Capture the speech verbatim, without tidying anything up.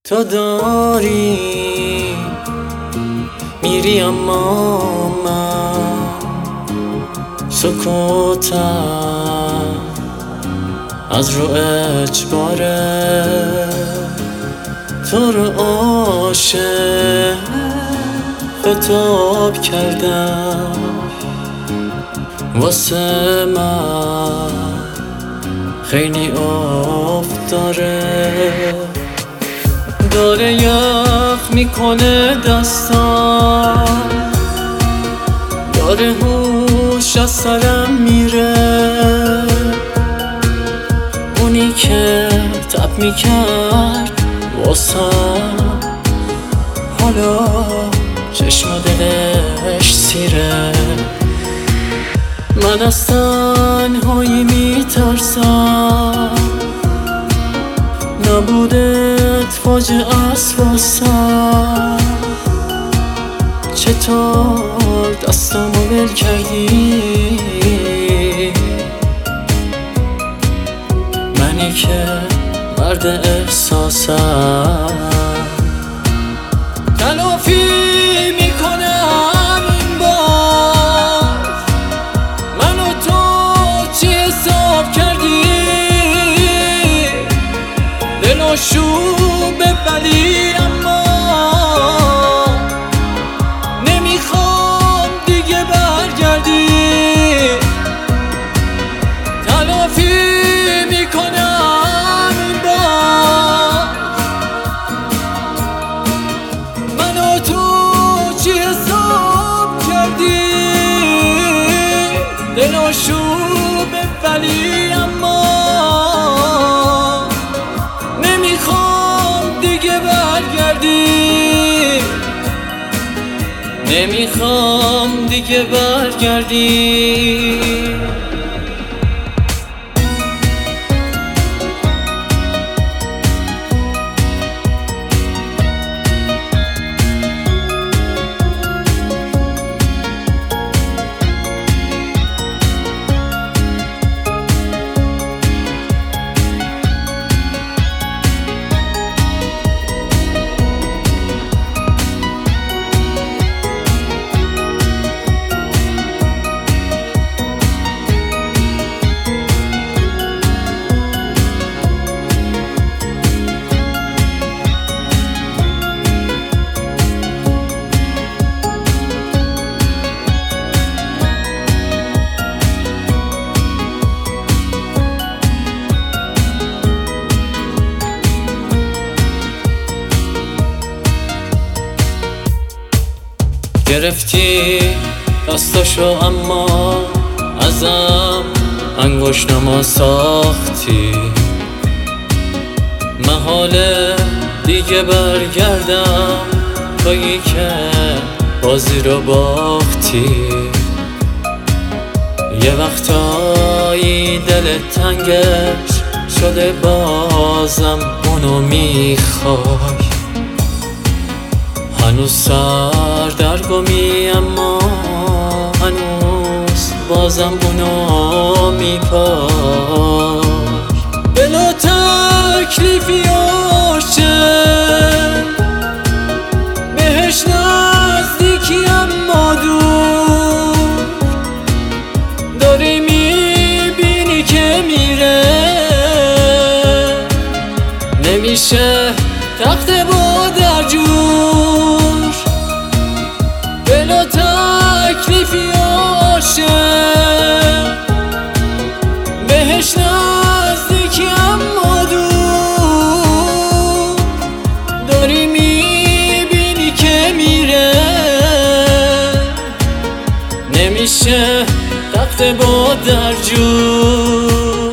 تو داری میری اما من سکوتم از رو اجباره تو رو عاشق خطاب کردم واسه من خیلی افت داره داره یخ میکنه دستم داره هوش از سرم میره اونی که تب میکرد واسم حالا چشم و دلش سیره من از تنهایی میترسم نبودت فاجعه است واسم چطور دستامو ول کردی منی که مرد احساسم تلافی میکنم این بار من و تو چی حساب کردی دل و شوب ببری اما نمیخوام دیگه برگردی تلافی میکنم این بار من و تو چی حساب کردی دل و شوب ببری اما نمیخوام دیگه برگردی گرفتی دستاشو اما ازم انگشتمو ساختی محاله دیگه برگردم تویی که بازی رو باختی یه وقتایی دلت تنگش شده بازم اونو میخوای هنوز سردرگمی اما هنوز بازم اونو میپای بلا تکلیفی عاشق بهش نزدیکی اما دور داری میبینی که میره نمیشه تخت با در جور بلا تکلیفی عاشق بهش نزدیکی اما دور داری میبینی که میره نمیشه تخت با در جور